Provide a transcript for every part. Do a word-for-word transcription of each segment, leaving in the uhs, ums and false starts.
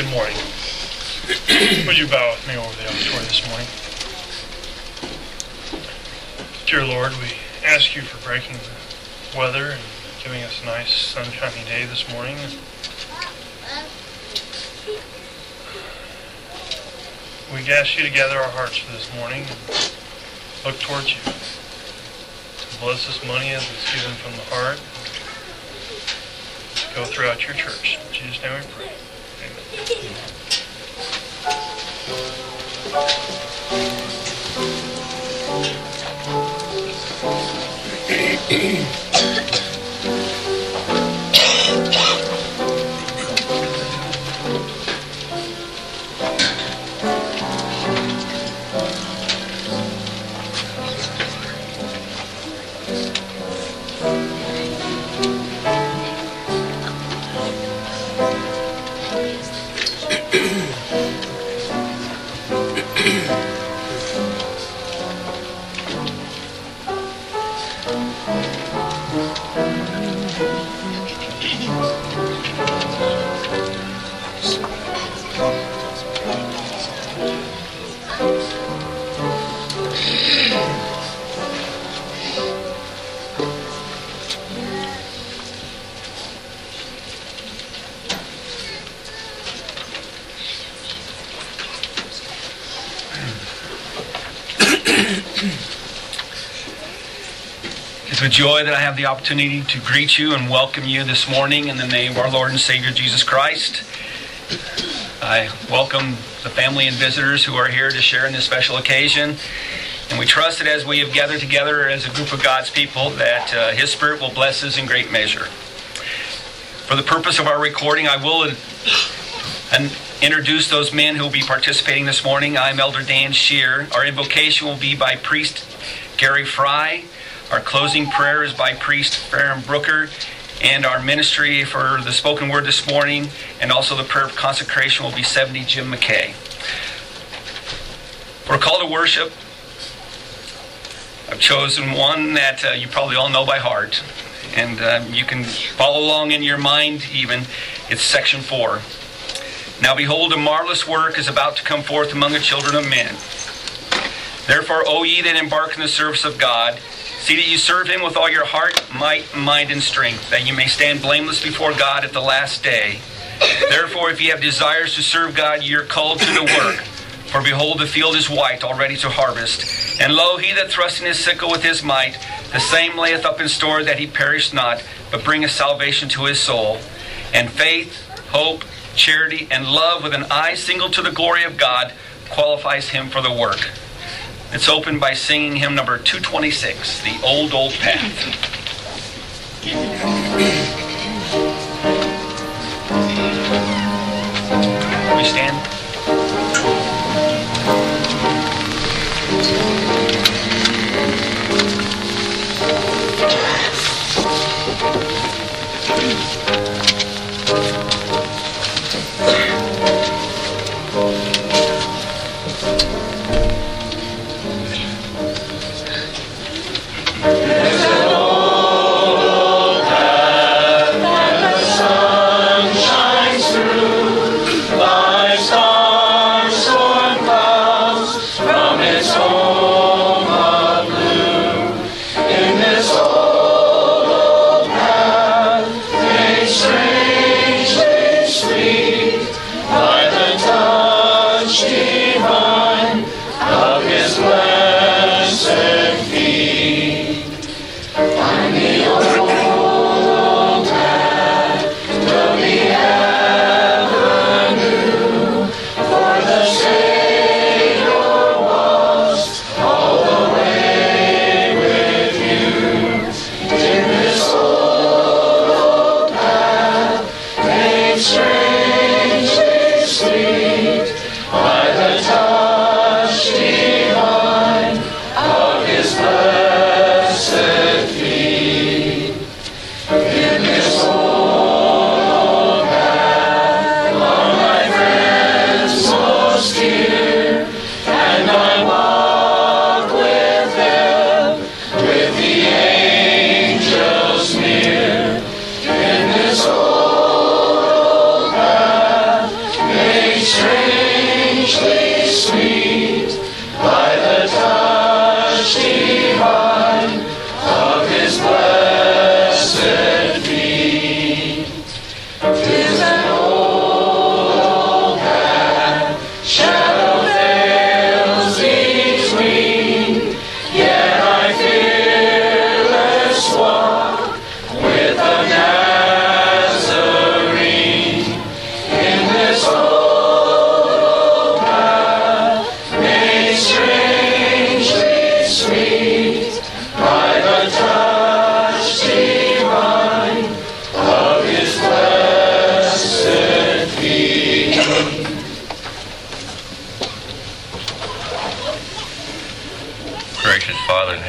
Good morning. Would you bow with me over the offertory this morning? Dear Lord, we ask you for breaking the weather and giving us a nice sunshiny day this morning. We ask you to gather our hearts for this morning and look towards you. Bless this money as it's given from the heart. Go throughout your church. In Jesus' name we pray. Amen. It's with joy that I have the opportunity to greet you and welcome you this morning in the name of our Lord and Savior Jesus Christ. I welcome the family and visitors who are here to share in this special occasion. And we trust that as we have gathered together as a group of God's people, that uh, His Spirit will bless us in great measure. For the purpose of our recording, I will uh, and introduce those men who will be participating this morning. I'm Elder Dan Shear. Our invocation will be by Priest Gary Fry. Our closing prayer is by Priest Farron Brooker. And our ministry for the spoken word this morning and also the prayer of consecration will be seventy Jim McKay. For a call to worship, I've chosen one that uh, you probably all know by heart. And uh, you can follow along in your mind even. It's section four. Now behold, a marvelous work is about to come forth among the children of men. Therefore, O ye that embark in the service of God, see that you serve Him with all your heart, might, mind, and strength, that you may stand blameless before God at the last day. Therefore, if ye have desires to serve God, ye are called to the work. For behold, the field is white, already to harvest. And lo, he that thrusts in his sickle with his might, the same layeth up in store that he perish not, but bringeth salvation to his soul. And faith, hope, charity, and love with an eye single to the glory of God qualifies him for the work. It's opened by singing hymn number two twenty-six, The Old, Old Path. We stand. Sun shines through, life's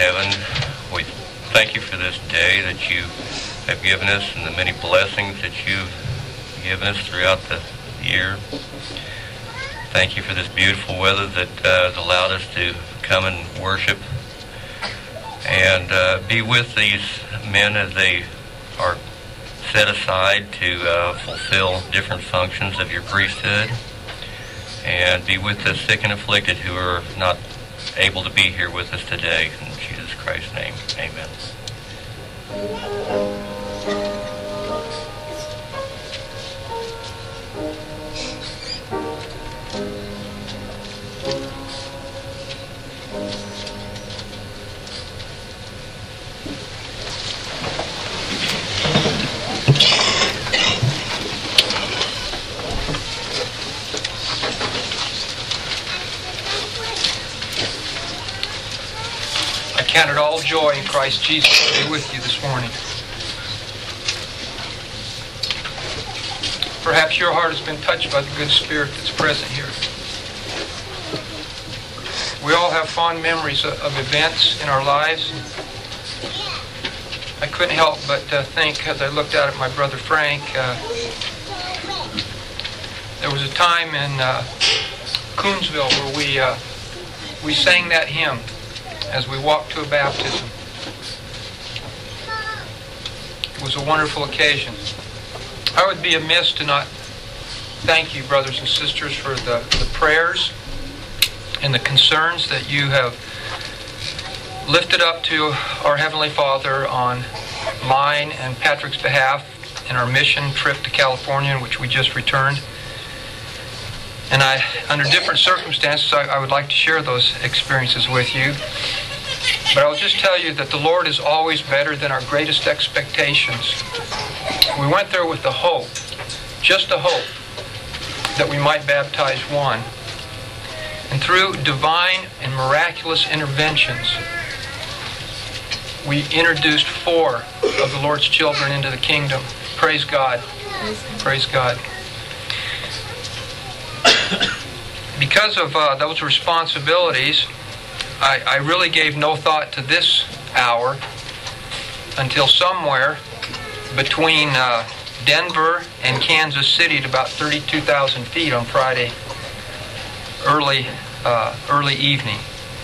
heaven, we thank you for this day that you have given us and the many blessings that you've given us throughout the year. Thank you for this beautiful weather that uh, has allowed us to come and worship and uh, be with these men as they are set aside to uh, fulfill different functions of your priesthood, and be with the sick and afflicted who are not able to be here with us today. In Jesus Christ's name, amen. Count it all joy in Christ Jesus to be with you this morning. Perhaps your heart has been touched by the good spirit that's present here. We all have fond memories of, of events in our lives. I couldn't help but uh, think, as I looked out at my brother Frank, uh, there was a time in uh, Coonsville where we uh, we sang that hymn as we walked to a baptism. It was a wonderful occasion. I would be amiss to not thank you, brothers and sisters, for the, the prayers and the concerns that you have lifted up to our Heavenly Father on mine and Patrick's behalf in our mission trip to California, in which we just returned. And I, under different circumstances, I, I would like to share those experiences with you. But I'll just tell you that the Lord is always better than our greatest expectations. We went there with the hope, just the hope, that we might baptize one. And through divine and miraculous interventions, we introduced four of the Lord's children into the kingdom. Praise God. Praise God. Because of uh, those responsibilities, I, I really gave no thought to this hour until somewhere between uh, Denver and Kansas City at about thirty-two thousand feet on Friday early uh, early evening.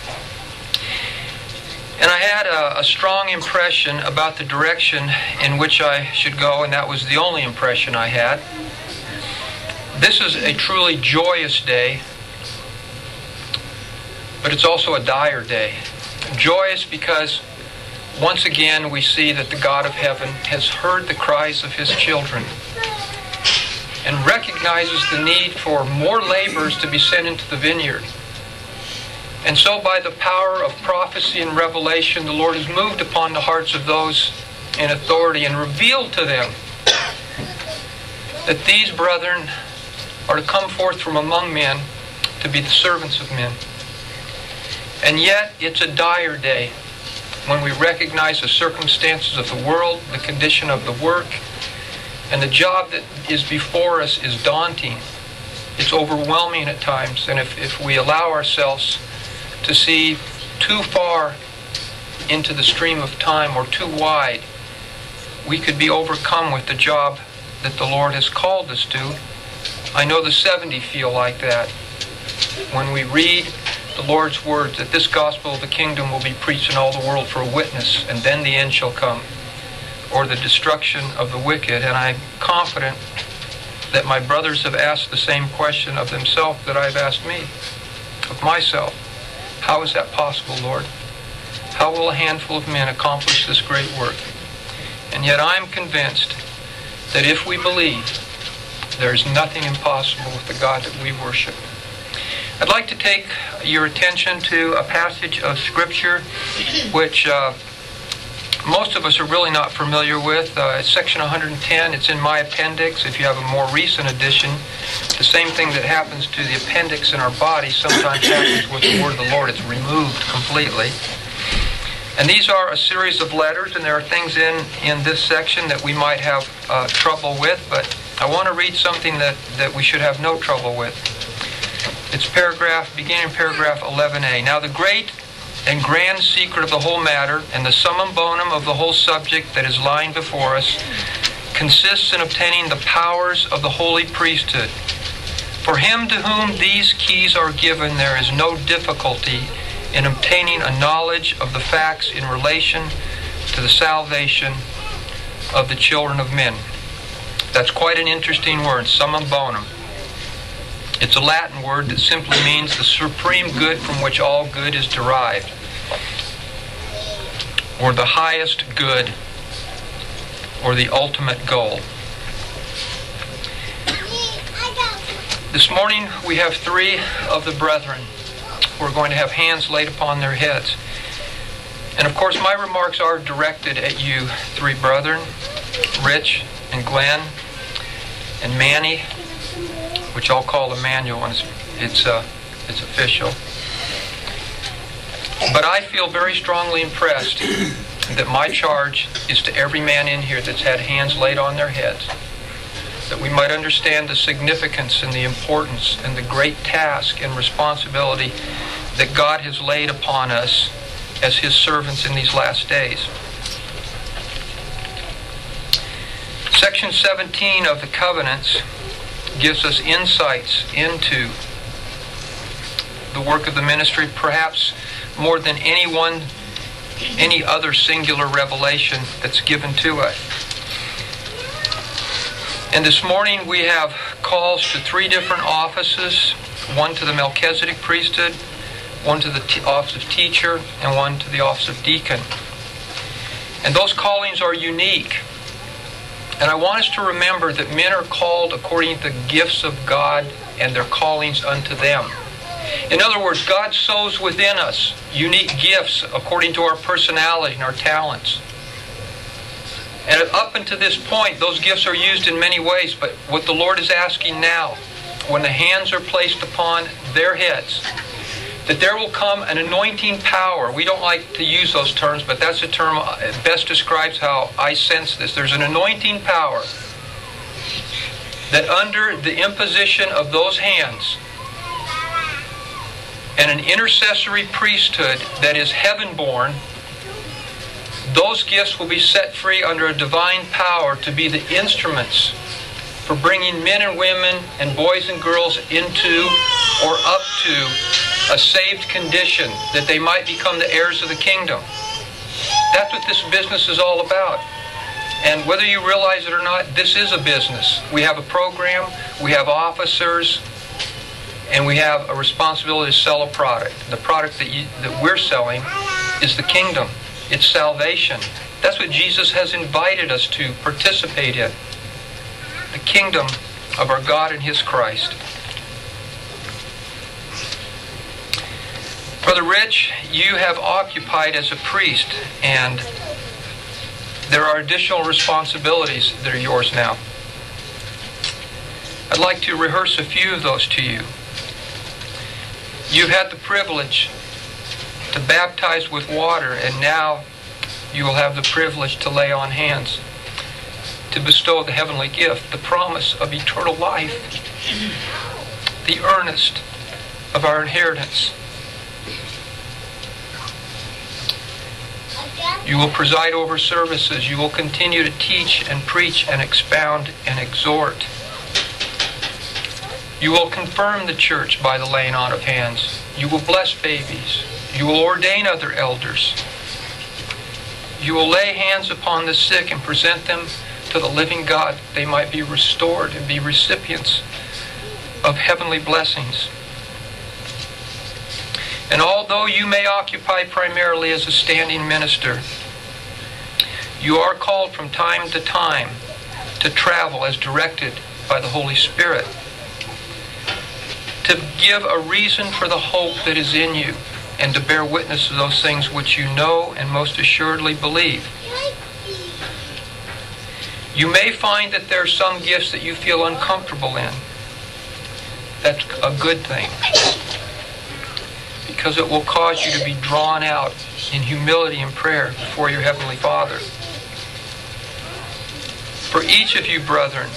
And I had a, a strong impression about the direction in which I should go, and that was the only impression I had. This is a truly joyous day, but it's also a dire day. Joyous because once again we see that the God of heaven has heard the cries of His children and recognizes the need for more laborers to be sent into the vineyard. And so by the power of prophecy and revelation, the Lord has moved upon the hearts of those in authority and revealed to them that these brethren are to come forth from among men to be the servants of men. And yet, it's a dire day when we recognize the circumstances of the world, the condition of the work, and the job that is before us is daunting. It's overwhelming at times, and if, if we allow ourselves to see too far into the stream of time or too wide, we could be overcome with the job that the Lord has called us to. I know the seventy feel like that. When we read the Lord's words that this gospel of the kingdom will be preached in all the world for a witness, and then the end shall come, or the destruction of the wicked. And I'm confident that my brothers have asked the same question of themselves that I've asked me, of myself. How is that possible, Lord? How will a handful of men accomplish this great work? And yet I'm convinced that if we believe, there is nothing impossible with the God that we worship. I'd like to take your attention to a passage of Scripture which uh, most of us are really not familiar with. Uh, it's section one hundred ten. It's in my appendix. If you have a more recent edition, the same thing that happens to the appendix in our body sometimes happens with the Word of the Lord. It's removed completely. And these are a series of letters, and there are things in, in this section that we might have uh, trouble with, but I want to read something that, that we should have no trouble with. It's paragraph, beginning paragraph eleven a. Now the great and grand secret of the whole matter, and the summum bonum of the whole subject that is lying before us, consists in obtaining the powers of the holy priesthood. For him to whom these keys are given, there is no difficulty in obtaining a knowledge of the facts in relation to the salvation of the children of men. That's quite an interesting word, summum bonum. It's a Latin word that simply means the supreme good from which all good is derived, or the highest good, or the ultimate goal. This morning we have three of the brethren who are going to have hands laid upon their heads. And of course my remarks are directed at you three brethren, Rich and Glenn and Manny, which I'll call Emmanuel, and it's, it's, uh, it's official. But I feel very strongly impressed that my charge is to every man in here that's had hands laid on their heads, that we might understand the significance and the importance and the great task and responsibility that God has laid upon us as His servants in these last days. Section seventeen of the Covenants gives us insights into the work of the ministry, perhaps more than anyone, any other singular revelation that's given to us. And this morning we have calls to three different offices, one to the Melchizedek priesthood, one to the t- office of teacher, and one to the office of deacon. And those callings are unique. And I want us to remember that men are called according to the gifts of God and their callings unto them. In other words, God sows within us unique gifts according to our personality and our talents. And up until this point, those gifts are used in many ways, but what the Lord is asking now, when the hands are placed upon their heads, that there will come an anointing power. We don't like to use those terms, but that's a term that best describes how I sense this. There's an anointing power that under the imposition of those hands and an intercessory priesthood that is heaven-born, those gifts will be set free under a divine power to be the instruments for bringing men and women and boys and girls into or up to a saved condition, that they might become the heirs of the kingdom. That's what this business is all about. And whether you realize it or not, this is a business. We have a program, we have officers, and we have a responsibility to sell a product. The product that, you, that we're selling is the kingdom. It's salvation. That's what Jesus has invited us to participate in. The kingdom of our God and His Christ. Brother Rich, you have occupied as a priest, and there are additional responsibilities that are yours now. I'd like to rehearse a few of those to you. You've had the privilege to baptize with water, and now you will have the privilege to lay on hands, to bestow the heavenly gift, the promise of eternal life, the earnest of our inheritance. You will preside over services. You will continue to teach and preach and expound and exhort. You will confirm the church by the laying on of hands. You will bless babies. You will ordain other elders. You will lay hands upon the sick and present them to the living God, that they might be restored and be recipients of heavenly blessings. And although you may occupy primarily as a standing minister, you are called from time to time to travel as directed by the Holy Spirit, to give a reason for the hope that is in you, and to bear witness to those things which you know and most assuredly believe. You may find that there are some gifts that you feel uncomfortable in. That's a good thing, because it will cause you to be drawn out in humility and prayer before your Heavenly Father. For each of you, brethren,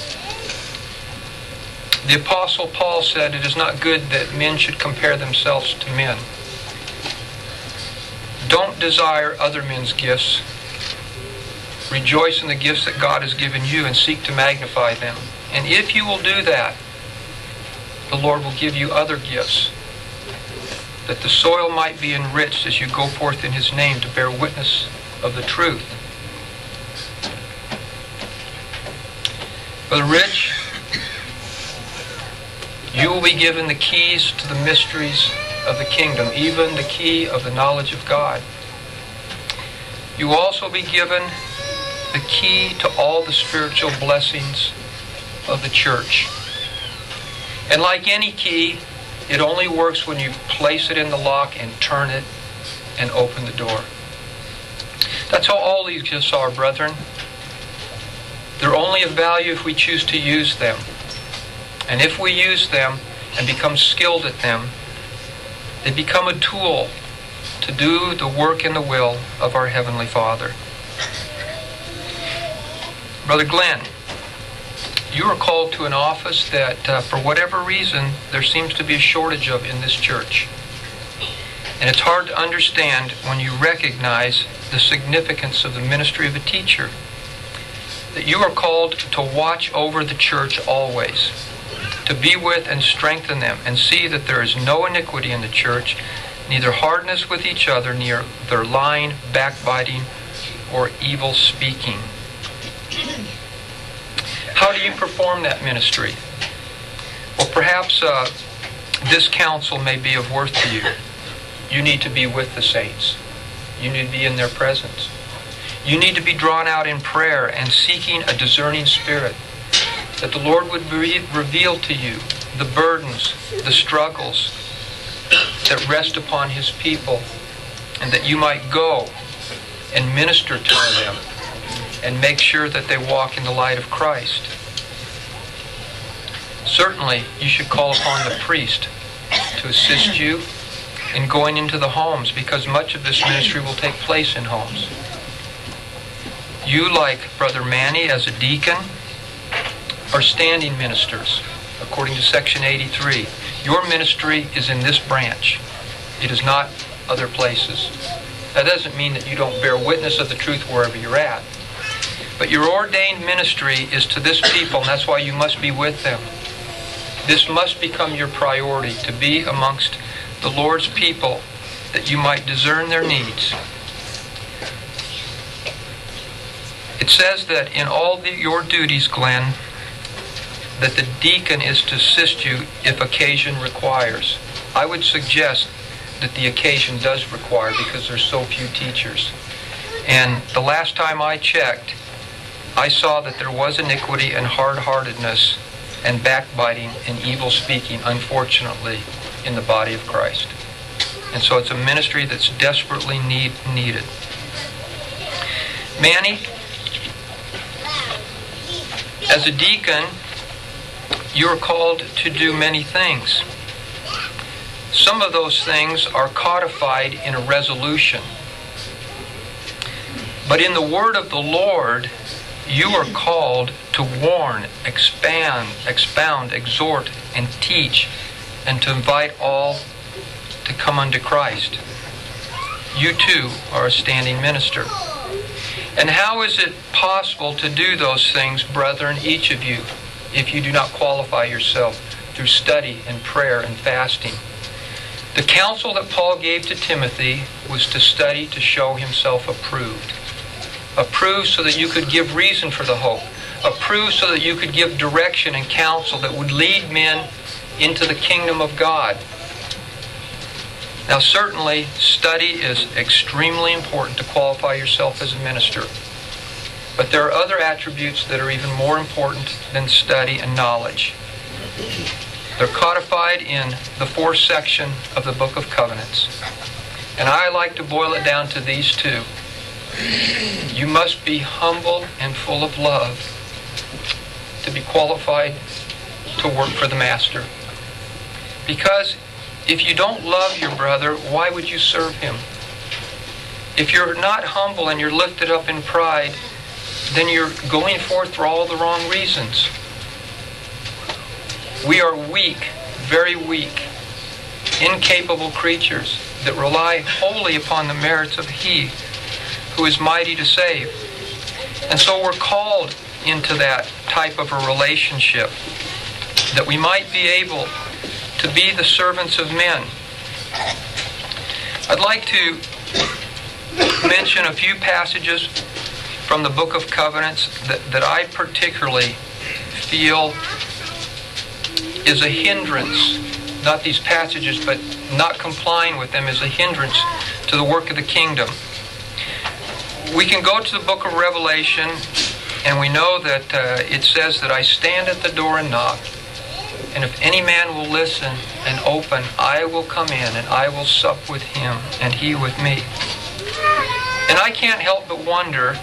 the Apostle Paul said, "It is not good that men should compare themselves to men." Don't desire other men's gifts. Rejoice in the gifts that God has given you and seek to magnify them. And if you will do that, the Lord will give you other gifts, that the soil might be enriched as you go forth in His name to bear witness of the truth. Brother Rich, you will be given the keys to the mysteries of the kingdom, even the key of the knowledge of God. You will also be given the key to all the spiritual blessings of the church. And like any key, it only works when you place it in the lock and turn it and open the door. That's how all these gifts are, brethren. They're only of value if we choose to use them. And if we use them and become skilled at them, they become a tool to do the work and the will of our Heavenly Father. Brother Glenn, you are called to an office that, uh, for whatever reason, there seems to be a shortage of in this church. And it's hard to understand when you recognize the significance of the ministry of a teacher. That you are called to watch over the church always, to be with and strengthen them, and see that there is no iniquity in the church, neither hardness with each other, neither lying, backbiting, or evil speaking. How do you perform that ministry? Well, perhaps uh, this counsel may be of worth to you. You need to be with the saints. You need to be in their presence. You need to be drawn out in prayer and seeking a discerning spirit, that the Lord would re- reveal to you the burdens, the struggles that rest upon His people, and that you might go and minister to them and make sure that they walk in the light of Christ. Certainly, you should call upon the priest to assist you in going into the homes, because much of this ministry will take place in homes. You, like Brother Manny as a deacon, are standing ministers, according to Section eighty-three. Your ministry is in this branch. It is not other places. That doesn't mean that you don't bear witness of the truth wherever you're at. But your ordained ministry is to this people, and that's why you must be with them. This must become your priority, to be amongst the Lord's people, that you might discern their needs. It says that in all the, your duties, Glenn, that the deacon is to assist you if occasion requires. I would suggest that the occasion does require, because there's so few teachers. And the last time I checked, I saw that there was iniquity and hard-heartedness and backbiting and evil speaking, unfortunately, in the body of Christ. And so it's a ministry that's desperately need, needed. Manny, as a deacon, you are called to do many things. Some of those things are codified in a resolution. But in the word of the Lord, you are called to warn, expand, expound, exhort, and teach, and to invite all to come unto Christ. You too are a standing minister. And how is it possible to do those things, brethren, each of you, if you do not qualify yourself through study and prayer and fasting? The counsel that Paul gave to Timothy was to study to show himself approved. Approved so that you could give reason for the hope. Approved so that you could give direction and counsel that would lead men into the kingdom of God. Now certainly, study is extremely important to qualify yourself as a minister. But there are other attributes that are even more important than study and knowledge. They're codified in the fourth section of the Book of Covenants. And I like to boil it down to these two. You must be humble and full of love to be qualified to work for the Master. Because if you don't love your brother, why would you serve him? If you're not humble and you're lifted up in pride, then you're going forth for all the wrong reasons. We are weak, very weak, incapable creatures that rely wholly upon the merits of He who is mighty to save. And so we're called into that type of a relationship, that we might be able to be the servants of men. I'd like to mention a few passages from the Book of Covenants that, that I particularly feel is a hindrance. Not these passages, but not complying with them is a hindrance to the work of the kingdom. We can go to the book of Revelation, and we know that uh, it says that I stand at the door and knock, and if any man will listen and open, I will come in and I will sup with him and he with me. And I can't help but wonder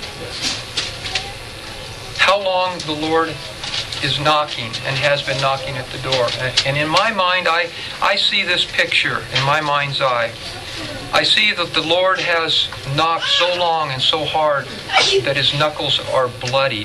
how long the Lord is knocking and has been knocking at the door. And in my mind, I, I see this picture in my mind's eye. I see that the Lord has knocked so long and so hard that His knuckles are bloodied.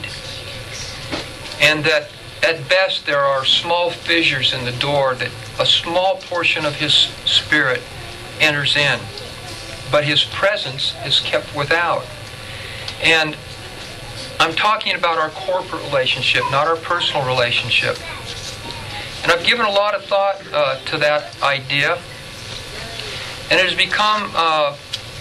And that at best there are small fissures in the door that a small portion of His Spirit enters in. But His presence is kept without. And I'm talking about our corporate relationship, not our personal relationship. And I've given a lot of thought uh, to that idea. And it has become, uh,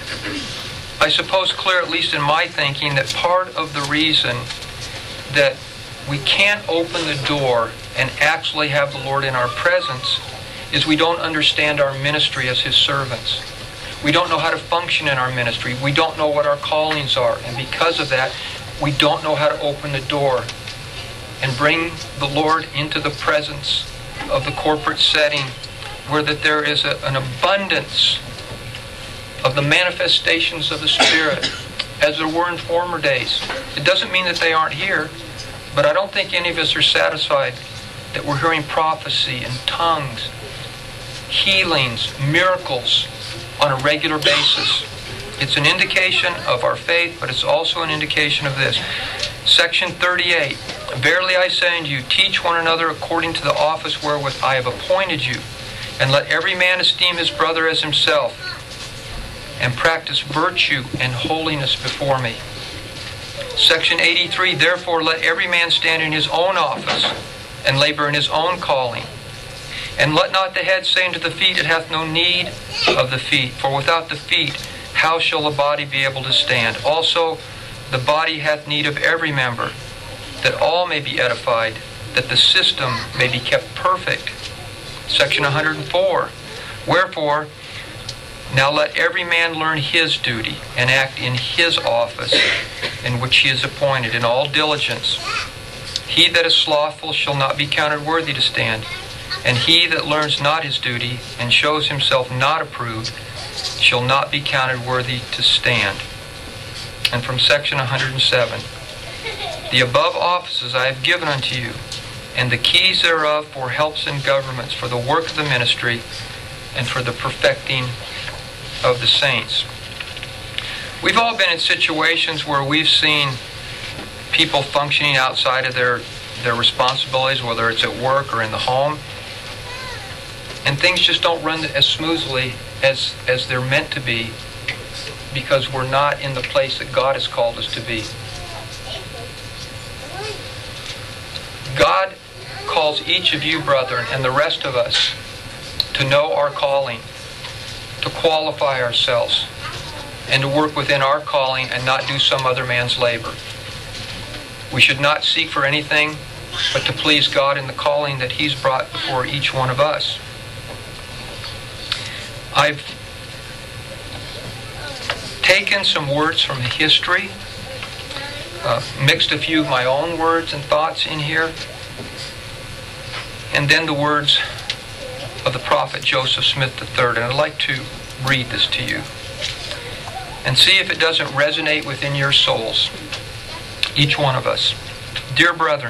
I suppose, clear, at least in my thinking, that part of the reason that we can't open the door and actually have the Lord in our presence is we don't understand our ministry as His servants. We don't know how to function in our ministry. We don't know what our callings are. And because of that, we don't know how to open the door and bring the Lord into the presence of the corporate setting where that there is a, an abundance of the manifestations of the Spirit as there were in former days. It doesn't mean that they aren't here, but I don't think any of us are satisfied that we're hearing prophecy and tongues, healings, miracles on a regular basis. It's an indication of our faith, but it's also an indication of this. Section thirty-eight, verily I say unto you, teach one another according to the office wherewith I have appointed you, and let every man esteem his brother as himself, and practice virtue and holiness before me. Section eighty-three, therefore let every man stand in his own office, and labor in his own calling. And let not the head say unto the feet, it hath no need of the feet, for without the feet how shall the body be able to stand? Also the body hath need of every member, that all may be edified, that the system may be kept perfect. Section one hundred four, wherefore, now let every man learn his duty, and act in his office, in which he is appointed, in all diligence. He that is slothful shall not be counted worthy to stand, and he that learns not his duty, and shows himself not approved, shall not be counted worthy to stand. And from section one hundred seven, the above offices I have given unto you, and the keys thereof for helps and governments, for the work of the ministry, and for the perfecting of the saints. We've all been in situations where we've seen people functioning outside of their, their responsibilities, whether it's at work or in the home, and things just don't run as smoothly as, as they're meant to be, because we're not in the place that God has called us to be. God calls each of you, brethren, and the rest of us to know our calling, to qualify ourselves, and to work within our calling and not do some other man's labor. We should not seek for anything but to please God in the calling that He's brought before each one of us. I've taken some words from history, uh, mixed a few of my own words and thoughts in here, and then the words of the prophet Joseph Smith the third. And I'd like to read this to you and see if it doesn't resonate within your souls, each one of us. Dear brethren,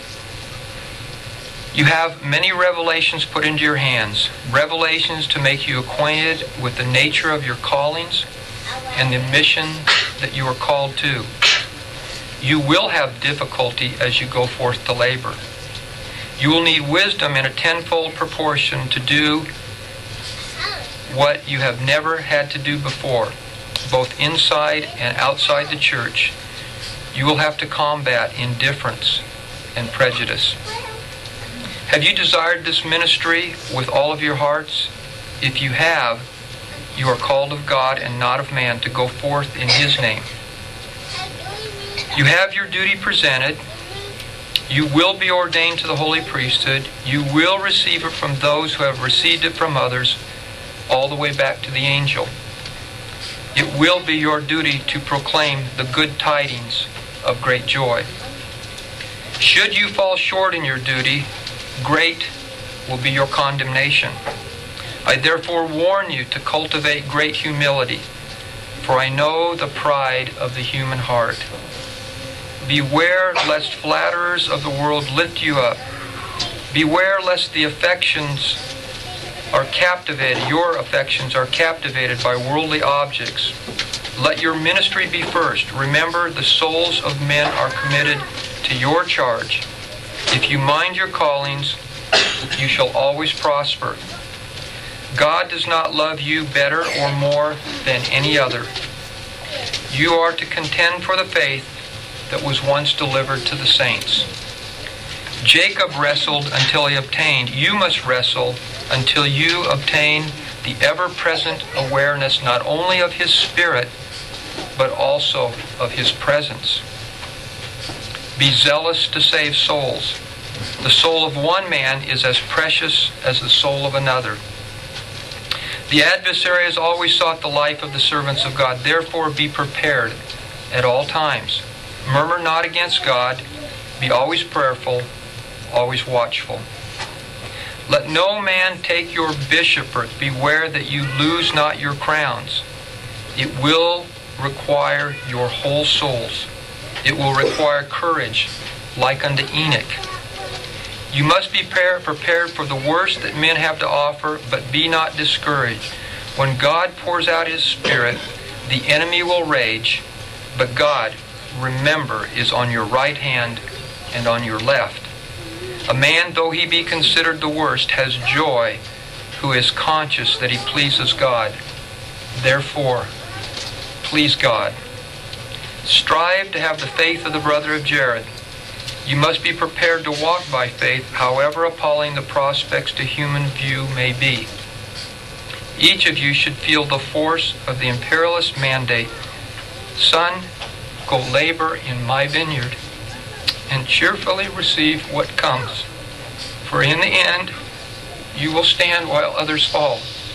you have many revelations put into your hands, revelations to make you acquainted with the nature of your callings and the mission that you are called to. You will have difficulty as you go forth to labor. You will need wisdom in a tenfold proportion to do what you have never had to do before, both inside and outside the church. You will have to combat indifference and prejudice. Have you desired this ministry with all of your hearts? If you have, you are called of God and not of man to go forth in His name. You have your duty presented. You will be ordained to the holy priesthood. You will receive it from those who have received it from others, all the way back to the angel. It will be your duty to proclaim the good tidings of great joy. Should you fall short in your duty, great will be your condemnation. I therefore warn you to cultivate great humility, for I know the pride of the human heart. Beware lest flatterers of the world lift you up. Beware lest the affections are captivated, your affections are captivated by worldly objects. Let your ministry be first. Remember, the souls of men are committed to your charge. If you mind your callings, you shall always prosper. God does not love you better or more than any other. You are to contend for the faith that was once delivered to the saints. Jacob wrestled until he obtained. You must wrestle until you obtain the ever-present awareness not only of His Spirit, but also of His presence. Be zealous to save souls. The soul of one man is as precious as the soul of another. The adversary has always sought the life of the servants of God. Therefore, be prepared at all times. Murmur not against God. Be always prayerful, always watchful. Let no man take your bishopric. Beware that you lose not your crowns. It will require your whole souls. It will require courage, like unto Enoch. You must be prepared for the worst that men have to offer, but be not discouraged. When God pours out His Spirit, the enemy will rage, but God, remember, is on your right hand and on your left. A man, though he be considered the worst, has joy, who is conscious that he pleases God. Therefore, please God. Strive to have the faith of the brother of Jared. You must be prepared to walk by faith, however appalling the prospects to human view may be. Each of you should feel the force of the imperialist mandate. Son, go labor in my vineyard, and cheerfully receive what comes. For in the end, you will stand while others fall.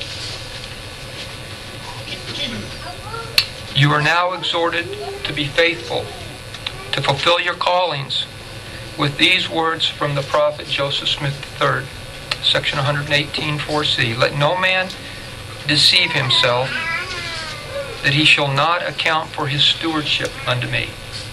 You are now exhorted to be faithful, to fulfill your callings, with these words from the prophet Joseph Smith the third, section one eighteen, four C. Let no man deceive himself, that he shall not account for his stewardship unto me.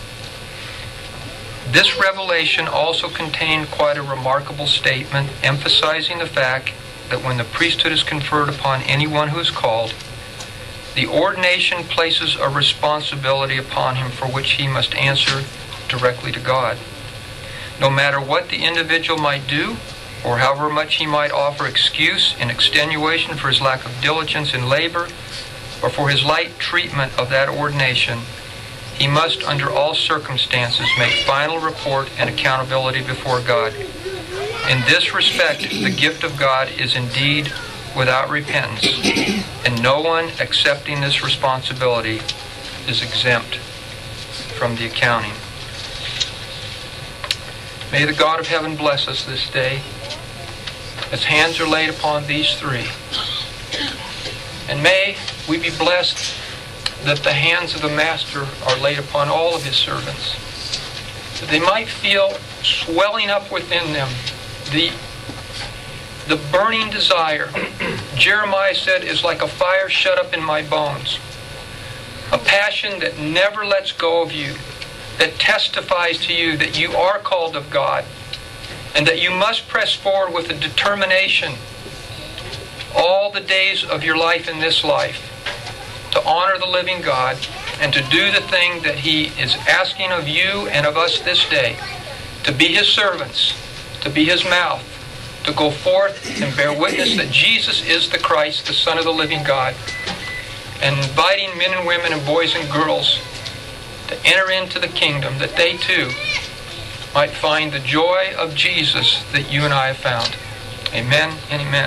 This revelation also contained quite a remarkable statement, emphasizing the fact that when the priesthood is conferred upon anyone who is called, the ordination places a responsibility upon him for which he must answer directly to God. No matter what the individual might do, or however much he might offer excuse and extenuation for his lack of diligence in labor, or for his light treatment of that ordination, he must, under all circumstances, make final report and accountability before God. In this respect, the gift of God is indeed without repentance, and no one accepting this responsibility is exempt from the accounting. May the God of heaven bless us this day, as hands are laid upon these three. And may we be blessed that the hands of the Master are laid upon all of His servants, that they might feel swelling up within them the, the burning desire. Jeremiah said, is like a fire shut up in my bones. A passion that never lets go of you, that testifies to you that you are called of God, and that you must press forward with a determination all the days of your life in this life to honor the living God and to do the thing that He is asking of you and of us this day, to be His servants, to be His mouth, to go forth and bear witness that Jesus is the Christ, the Son of the living God, and inviting men and women and boys and girls to enter into the kingdom, that they too might find the joy of Jesus that you and I have found. Amen and amen.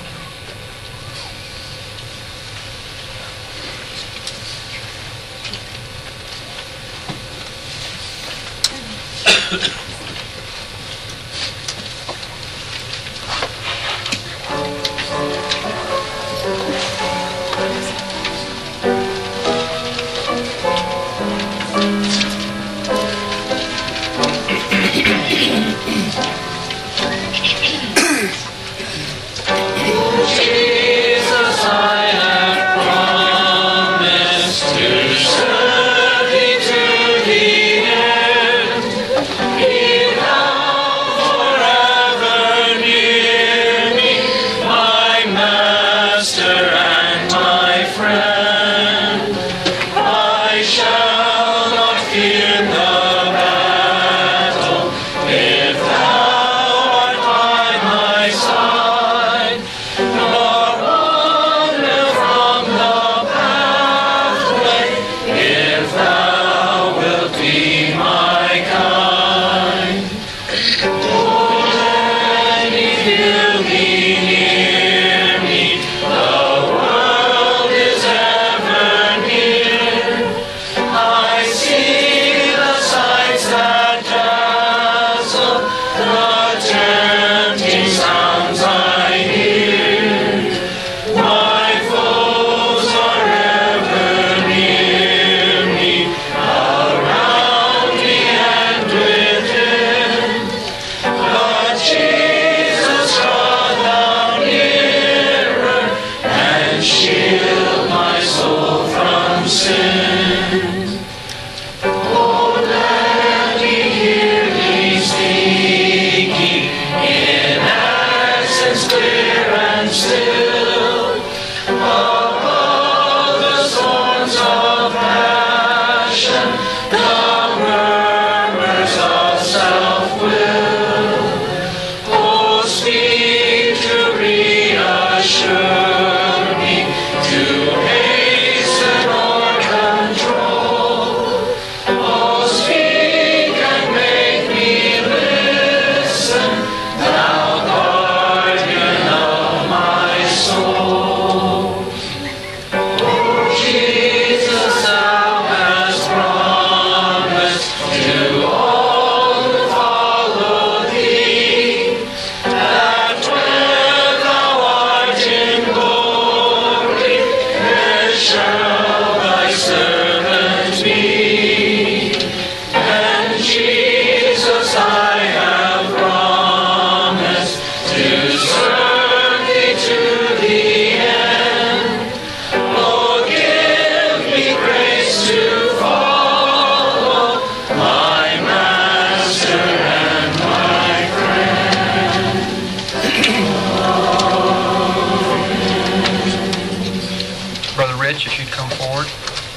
If you'd come forward.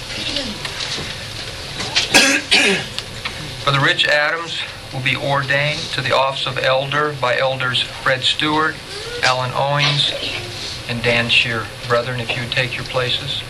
Brother Rich Adams will be ordained to the office of elder by elders Fred Stewart, Alan Owings, and Dan Shear. Brethren, if you would take your places.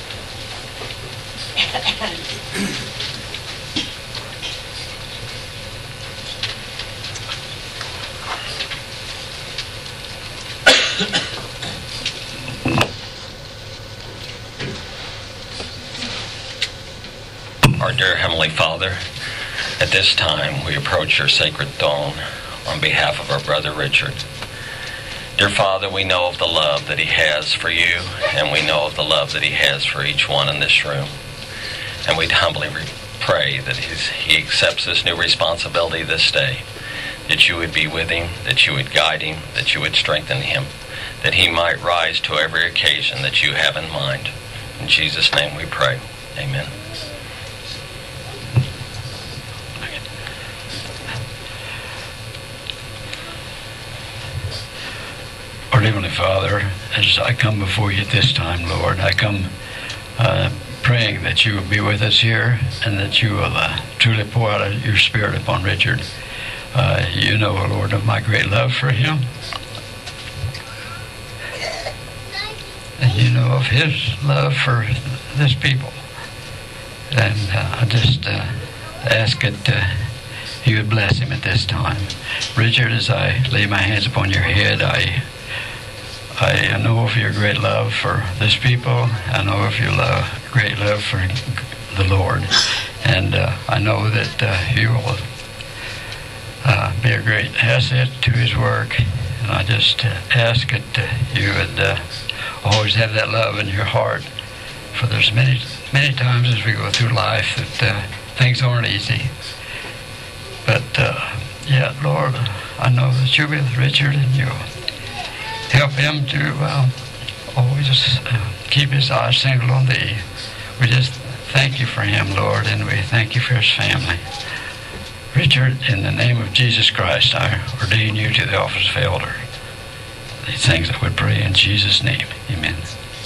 Our dear Heavenly Father, at this time we approach your sacred throne on behalf of our brother Richard. Dear Father, we know of the love that he has for you, and we know of the love that he has for each one in this room. And we humbly pray that he accepts this new responsibility this day, that you would be with him, that you would guide him, that you would strengthen him, that he might rise to every occasion that you have in mind. In Jesus' name we pray. Amen. Our Heavenly Father, as I come before you at this time, Lord, I come uh, praying that you will be with us here and that you will uh, truly pour out your Spirit upon Richard. Uh, you know, Lord, of my great love for him, you know of his love for this people. And uh, I just uh, ask that uh, you would bless him at this time. Richard, as I lay my hands upon your head, I I know of your great love for this people. I know of your love, great love for the Lord. And uh, I know that uh, you will uh, be a great asset to his work. And I just uh, ask that uh, you would uh, always have that love in your heart. For there's many, many times as we go through life that uh, things aren't easy. But, uh, yeah, Lord, I know that you'll be with Richard and you'll help him to uh, always uh, keep his eyes single on thee. We just thank you for him, Lord, and we thank you for his family. Richard, in the name of Jesus Christ, I ordain you to the office of elder. These things I would pray in Jesus' name. Amen.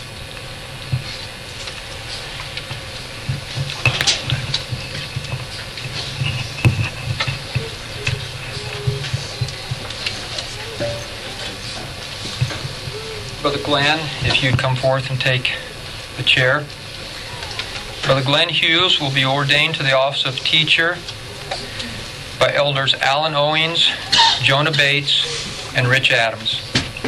Brother Glenn, if you'd come forth and take the chair. Brother Glenn Hughes will be ordained to the office of teacher by elders Alan Owings, Jonah Bates, and Rich Adams.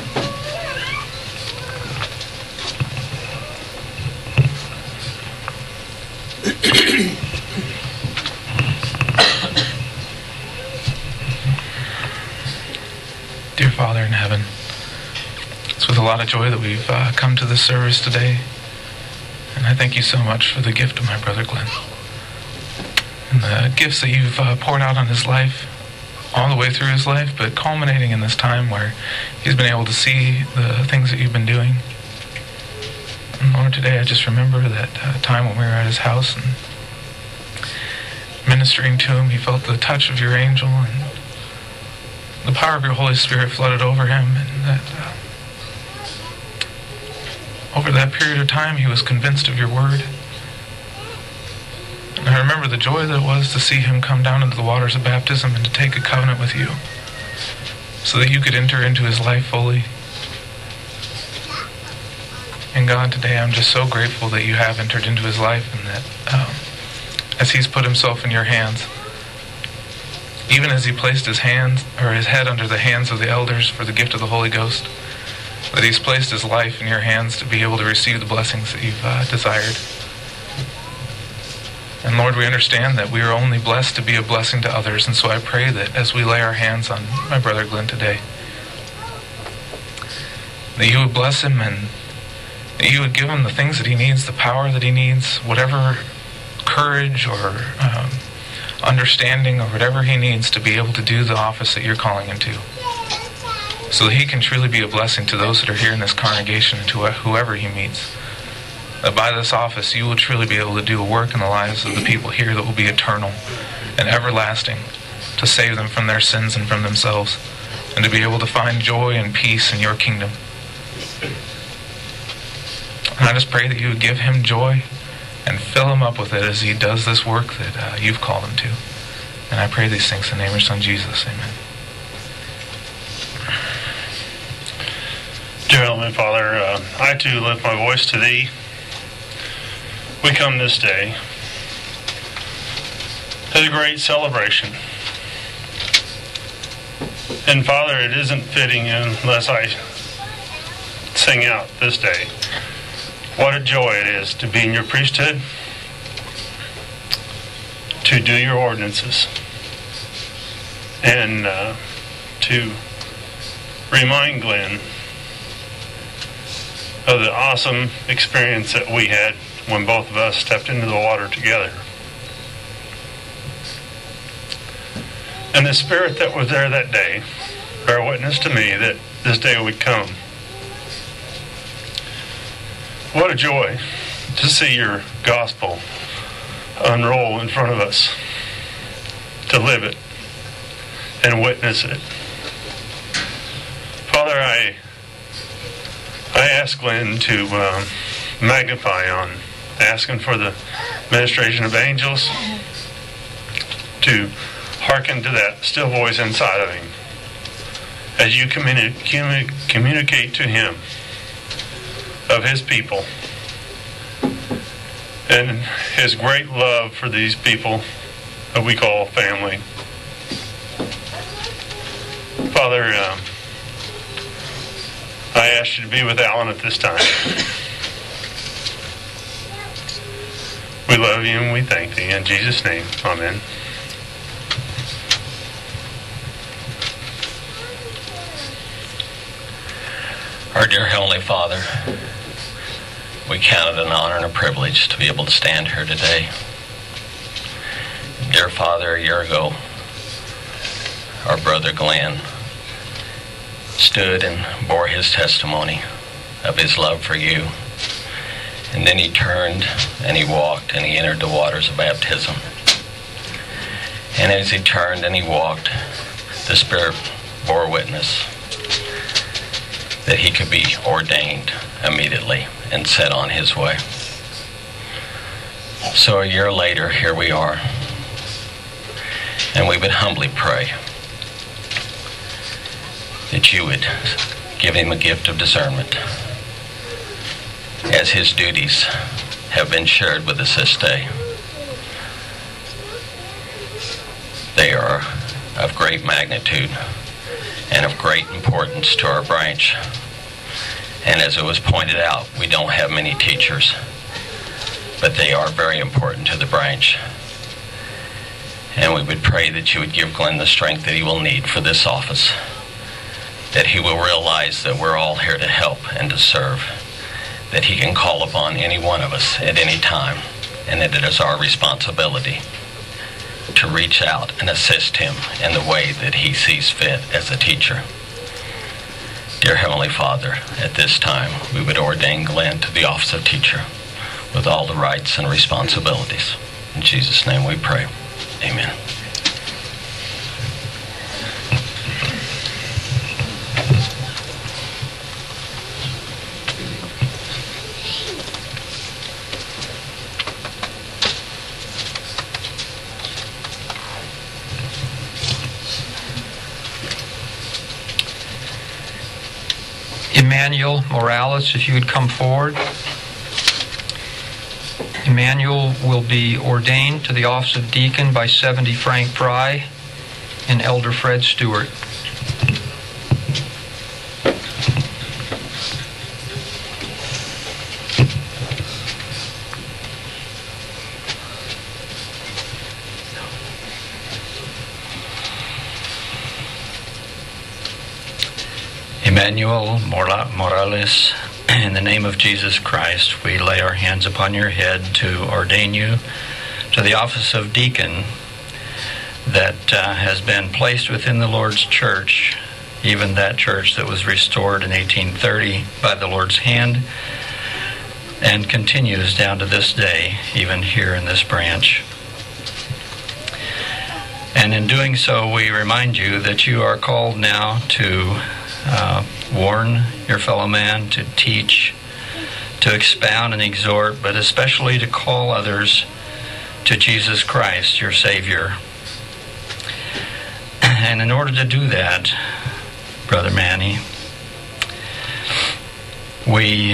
Dear Father in heaven, it's with a lot of joy that we've uh, come to this service today. And I thank you so much for the gift of my brother Glenn. And the gifts that you've uh, poured out on his life, all the way through his life, but culminating in this time where he's been able to see the things that you've been doing. And Lord, today I just remember that uh, time when we were at his house and ministering to him. He felt the touch of your angel and the power of your Holy Spirit flooded over him, and that uh, over that period of time, he was convinced of your word. And I remember the joy that it was to see him come down into the waters of baptism and to take a covenant with you so that you could enter into his life fully. And God, today I'm just so grateful that you have entered into his life and that um, as he's put himself in your hands, even as he placed his hands or his head under the hands of the elders for the gift of the Holy Ghost, that he's placed his life in your hands to be able to receive the blessings that you've uh, desired. And Lord, we understand that we are only blessed to be a blessing to others, and so I pray that as we lay our hands on my brother Glenn today, that you would bless him and that you would give him the things that he needs, the power that he needs, whatever courage or um, understanding or whatever he needs to be able to do the office that you're calling him to, so that he can truly be a blessing to those that are here in this congregation and to whoever he meets. That by this office you will truly be able to do a work in the lives of the people here that will be eternal and everlasting, to save them from their sins and from themselves, and to be able to find joy and peace in your kingdom. And I just pray that you would give him joy and fill him up with it as he does this work that uh, you've called him to. And I pray these things in the name of your Son, Jesus. Amen. Dear Heavenly Father, uh, I too lift my voice to Thee. We come this day as a great celebration. And Father, it isn't fitting unless I sing out this day what a joy it is to be in your priesthood, to do your ordinances, and uh, to remind Glenn of the awesome experience that we had when both of us stepped into the water together. And the Spirit that was there that day bear witness to me that this day would come. What a joy to see your gospel unroll in front of us, to live it and witness it. Father, I I ask Glenn to um, magnify on asking for the ministration of angels to hearken to that still voice inside of him as you communi- communi- communicate to him of his people and his great love for these people that we call family. Father, um, I ask you to be with Alan at this time. We love you and we thank thee. In Jesus' name, amen. Our dear Heavenly Father, we count it an honor and a privilege to be able to stand here today. Dear Father, a year ago, our brother Glenn stood and bore his testimony of his love for you. And then he turned and he walked and he entered the waters of baptism. And as he turned and he walked, the Spirit bore witness that he could be ordained immediately and set on his way. So a year later, here we are. And we would humbly pray that you would give him a gift of discernment as his duties have been shared with us this day. They are of great magnitude and of great importance to our branch. And as it was pointed out, we don't have many teachers, but they are very important to the branch. And we would pray that you would give Glenn the strength that he will need for this office, that he will realize that we're all here to help and to serve, that he can call upon any one of us at any time, and that it is our responsibility to reach out and assist him in the way that he sees fit as a teacher. Dear Heavenly Father, at this time we would ordain Glenn to the office of teacher with all the rights and responsibilities. In Jesus' name we pray. Amen. Emmanuel Morales, if you would come forward. Emmanuel will be ordained to the office of deacon by seventy Frank Fry and Elder Fred Stewart. Emmanuel Morales, in the name of Jesus Christ, we lay our hands upon your head to ordain you to the office of deacon that uh, has been placed within the Lord's church, even that church that was restored in eighteen thirty by the Lord's hand and continues down to this day, even here in this branch. And in doing so, we remind you that you are called now to Uh, warn your fellow man, to teach, to expound and exhort, but especially to call others to Jesus Christ, your Savior. And in order to do that, Brother Manny, we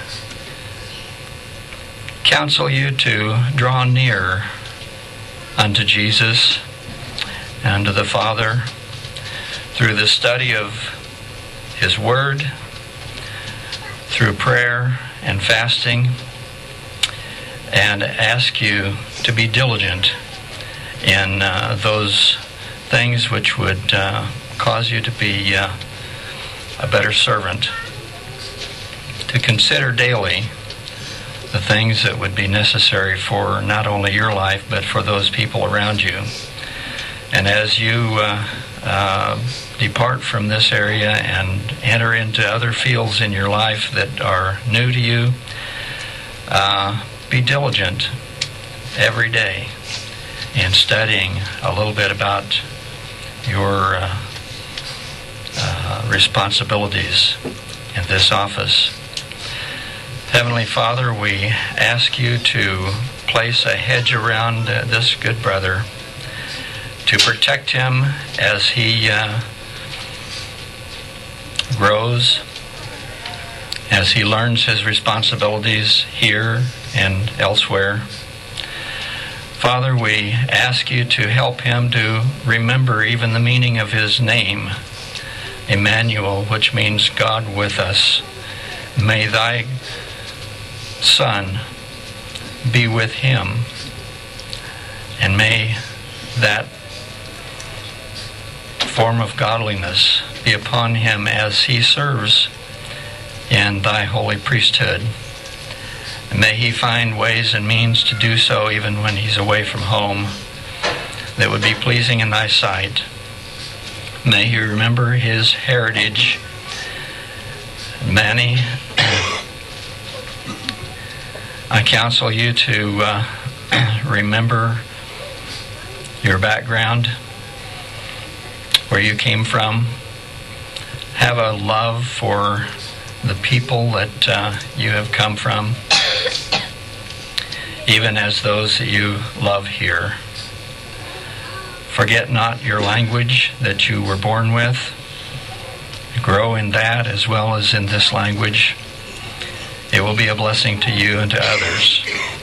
counsel you to draw near unto Jesus and to the Father through the study of His Word, through prayer and fasting, and ask you to be diligent in uh, those things which would uh, cause you to be uh, a better servant, to consider daily the things that would be necessary for not only your life, but for those people around you. And as you uh, uh, depart from this area and enter into other fields in your life that are new to you, uh, be diligent every day in studying a little bit about your uh, uh, responsibilities in this office. Heavenly Father, we ask you to place a hedge around uh, this good brother, to protect him as he uh, grows as he learns his responsibilities here and elsewhere. Father, we ask you to help him to remember even the meaning of his name, Emmanuel, which means God with us. May thy Son be with him, and may that form of godliness be upon him as he serves in thy holy priesthood. And may he find ways and means to do so even when he's away from home that would be pleasing in thy sight. May he remember his heritage. Manny, I counsel you to uh, remember your background, where you came from. Have a love for the people that uh, you have come from, even as those that you love here. Forget not your language that you were born with. Grow in that as well as in this language. It will be a blessing to you and to others.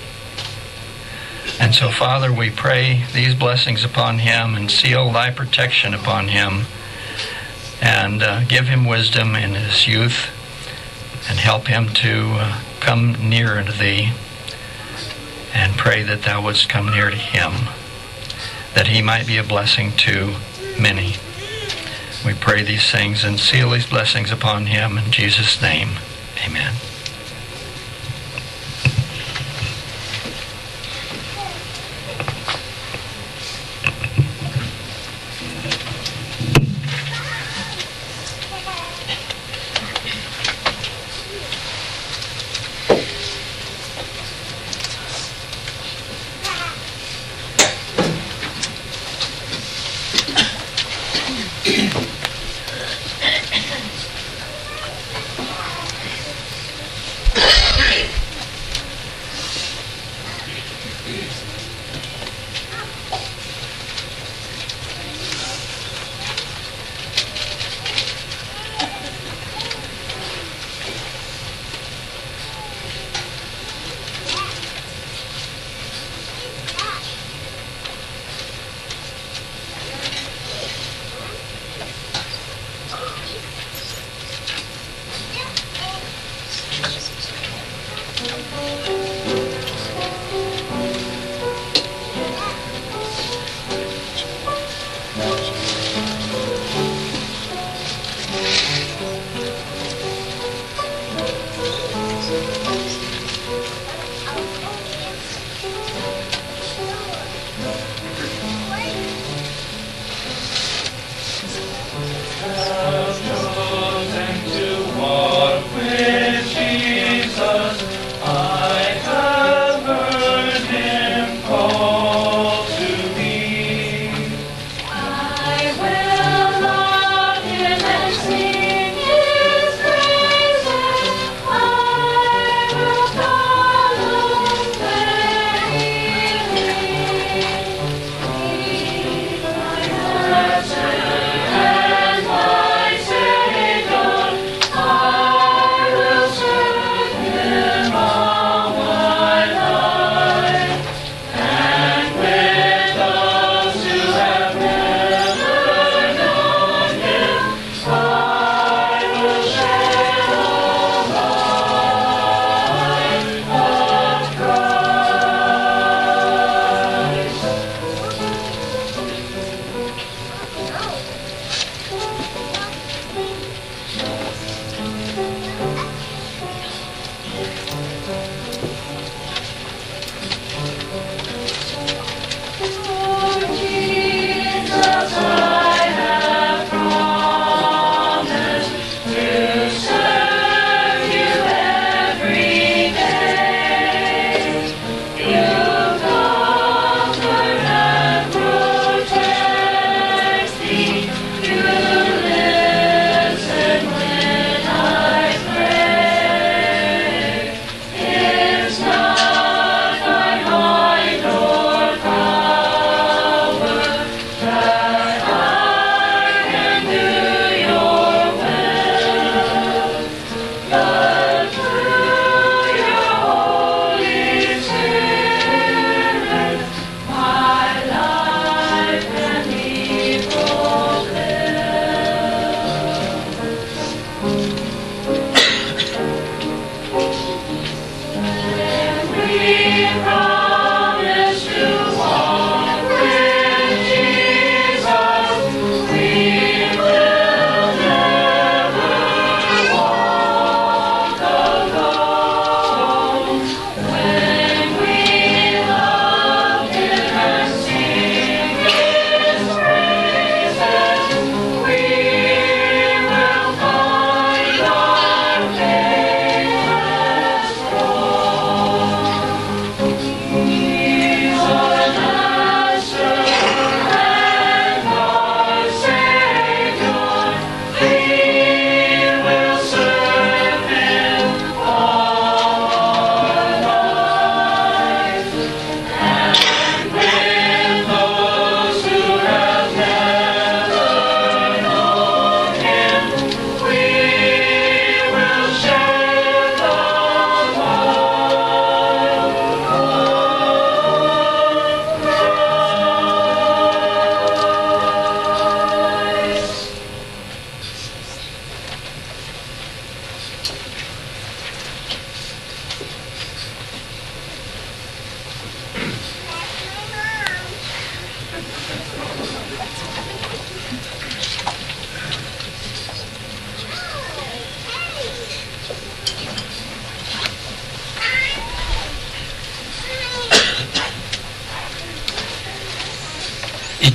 And so, Father, we pray these blessings upon him and seal thy protection upon him, and uh, give him wisdom in his youth, and help him to uh, come near unto thee, and pray that thou wouldst come near to him, that he might be a blessing to many. We pray these things and seal these blessings upon him in Jesus' name. Amen.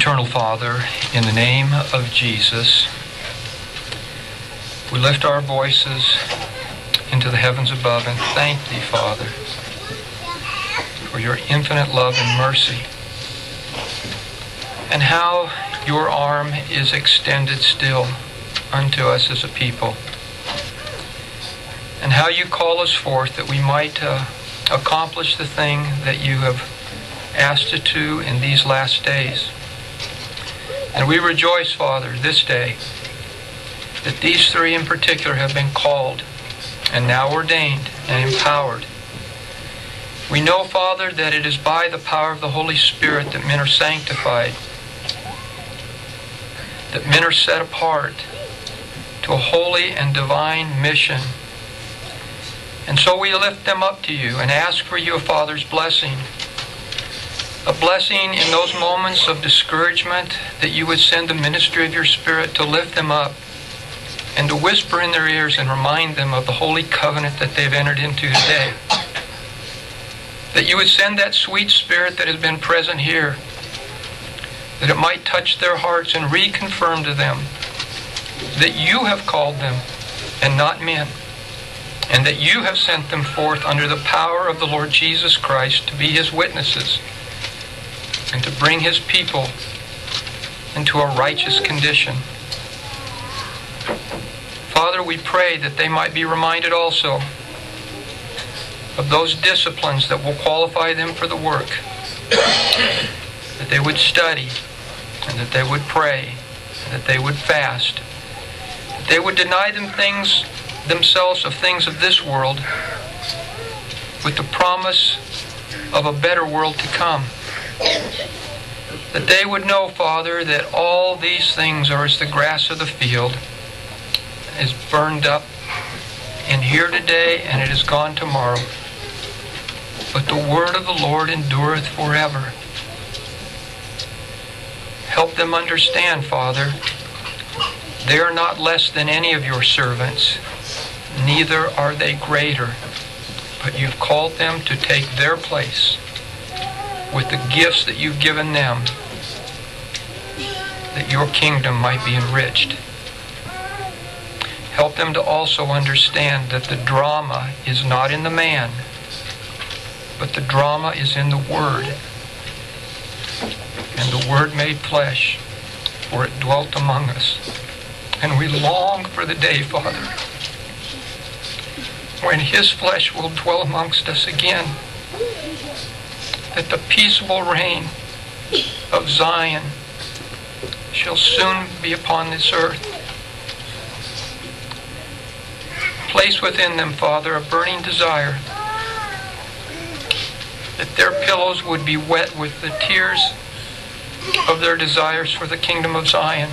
Eternal Father, in the name of Jesus, we lift our voices into the heavens above and thank Thee, Father, for Your infinite love and mercy, and how Your arm is extended still unto us as a people, and how You call us forth that we might uh, accomplish the thing that You have asked us to in these last days. And we rejoice, Father, this day that these three in particular have been called and now ordained and empowered. We know, Father, that it is by the power of the Holy Spirit that men are sanctified, that men are set apart to a holy and divine mission. And so we lift them up to You and ask for You, Father's blessing. A blessing in those moments of discouragement, that You would send the ministry of Your Spirit to lift them up and to whisper in their ears and remind them of the holy covenant that they've entered into today. That You would send that sweet Spirit that has been present here, that it might touch their hearts and reconfirm to them that You have called them and not men, and that You have sent them forth under the power of the Lord Jesus Christ to be His witnesses and to bring His people into a righteous condition. Father, we pray that they might be reminded also of those disciplines that will qualify them for the work, that they would study, and that they would pray, and that they would fast, that they would deny them things themselves of things of this world with the promise of a better world to come. That they would know, Father, that all these things are as the grass of the field, is burned up in here today and it is gone tomorrow. But the word of the Lord endureth forever. Help them understand, Father, they are not less than any of Your servants, neither are they greater, but You've called them to take their place with the gifts that You've given them, that Your kingdom might be enriched. Help them to also understand that the drama is not in the man, but the drama is in the Word. And the Word made flesh, for it dwelt among us. And we long for the day, Father, when His flesh will dwell amongst us again, that the peaceable reign of Zion shall soon be upon this earth. Place within them, Father, a burning desire that their pillows would be wet with the tears of their desires for the kingdom of Zion.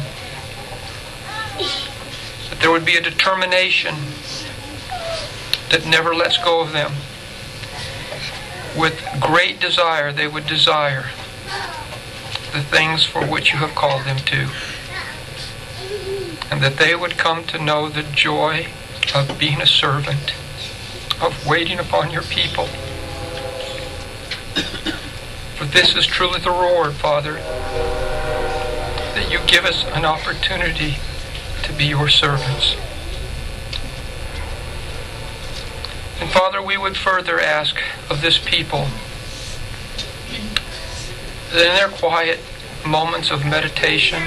That there would be a determination that never lets go of them. With great desire, they would desire the things for which You have called them to. And that they would come to know the joy of being a servant, of waiting upon Your people. For this is truly the reward, Father, that You give us an opportunity to be Your servants. And Father, we would further ask of this people that in their quiet moments of meditation,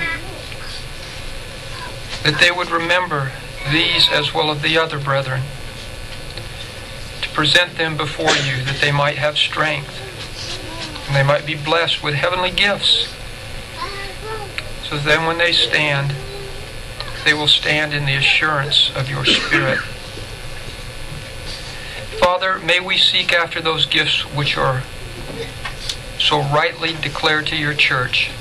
that they would remember these as well as the other brethren, to present them before You, that they might have strength and they might be blessed with heavenly gifts, so that then when they stand, they will stand in the assurance of Your Spirit. Father, may we seek after those gifts which are so rightly declared to Your church,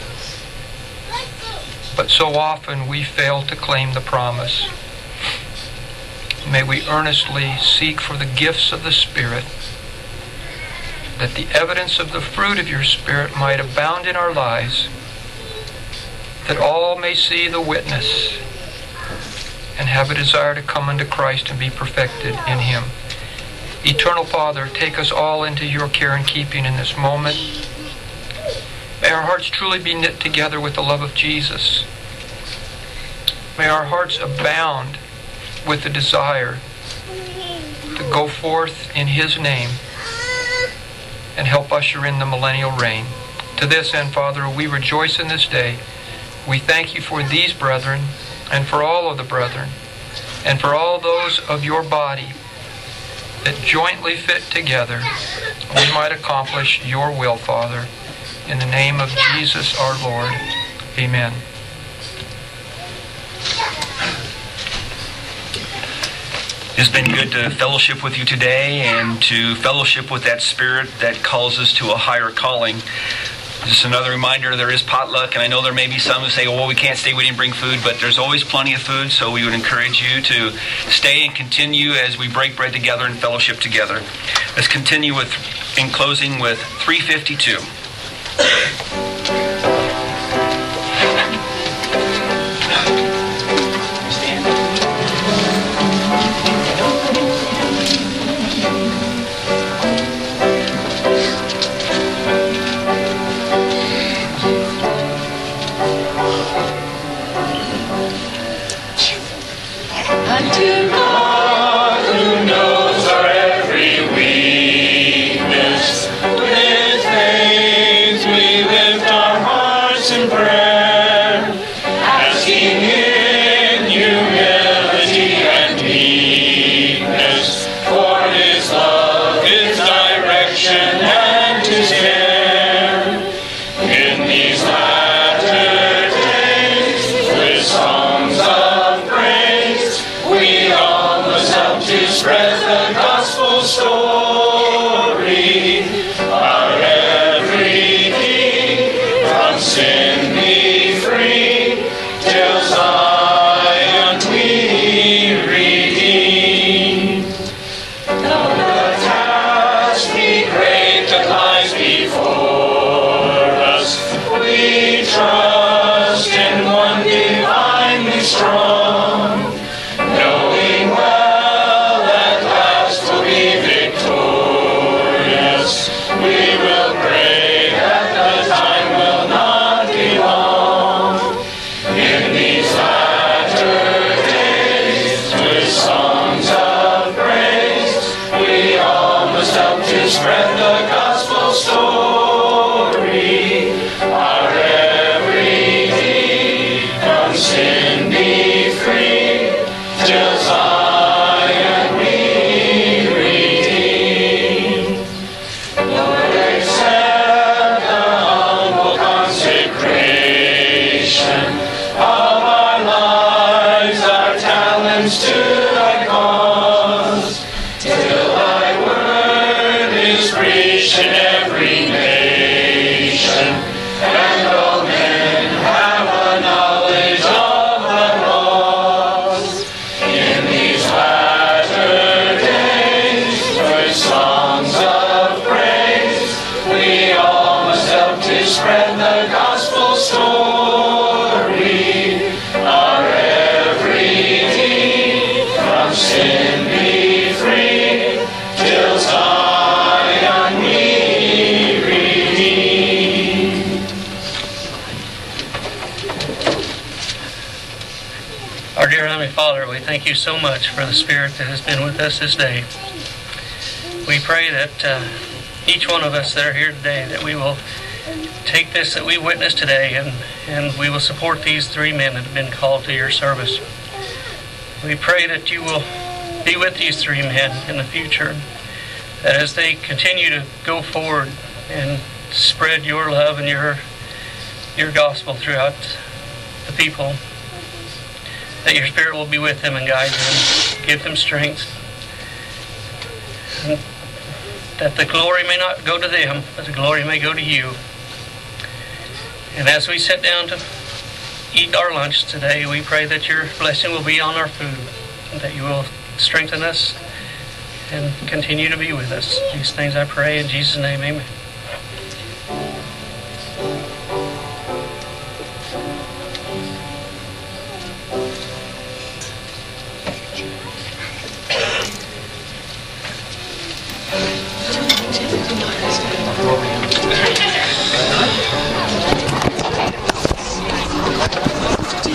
but so often we fail to claim the promise. May we earnestly seek for the gifts of the Spirit, that the evidence of the fruit of Your Spirit might abound in our lives, that all may see the witness and have a desire to come unto Christ and be perfected in Him. Eternal Father, take us all into Your care and keeping in this moment. May our hearts truly be knit together with the love of Jesus. May our hearts abound with the desire to go forth in His name and help usher in the millennial reign. To this end, Father, we rejoice in this day. We thank You for these brethren and for all of the brethren and for all those of Your body that jointly fit together we might accomplish Your will, Father. In the name of Jesus our Lord. Amen. It's been good to fellowship with you today and to fellowship with that Spirit that calls us to a higher calling. Just another reminder, there is potluck, and I know there may be some who say, well, we can't stay, we didn't bring food, but there's always plenty of food, so we would encourage you to stay and continue as we break bread together and fellowship together. Let's continue with, in closing, with three fifty-two. Unto God who knows our every weakness, with faith we lift our hearts in prayer, asking in humility and meekness for His love, His direction, and His care. In these latter days, with songs of praise, we all must help to spread the gospel story. Our every need from sin be free, till Zion we redeem. Though the task be great that lies before us, we trust in One divinely strong, knowing well at last we'll be victorious. We will pray that the time will not be long. In these latter days, with songs of praise, we all must help to spread the gospel story. Our every need from sin be free, till Zion we redeem. Lord, accept the humble consecration of our lives, our talents to Thy cause, till Thy word is preached in every nation, and all men have a knowledge of the lost. In these latter days, with songs of praise, we all must help to spread the gospel story. Our every need from sin be free, till Zion we redeem. Our dear Heavenly Father, we thank You so much for the Spirit that has been with us this day. We pray that uh, each one of us that are here today, that we will take this that we witnessed today and, and we will support these three men that have been called to Your service. We pray that You will be with these three men in the future, that as they continue to go forward and spread Your love and Your, your gospel throughout the people, that Your Spirit will be with them and guide them, give them strength, and that the glory may not go to them, but the glory may go to You. And as we sit down to eat our lunch today, we pray that Your blessing will be on our food, and that You will strengthen us and continue to be with us. These things I pray in Jesus' name, amen.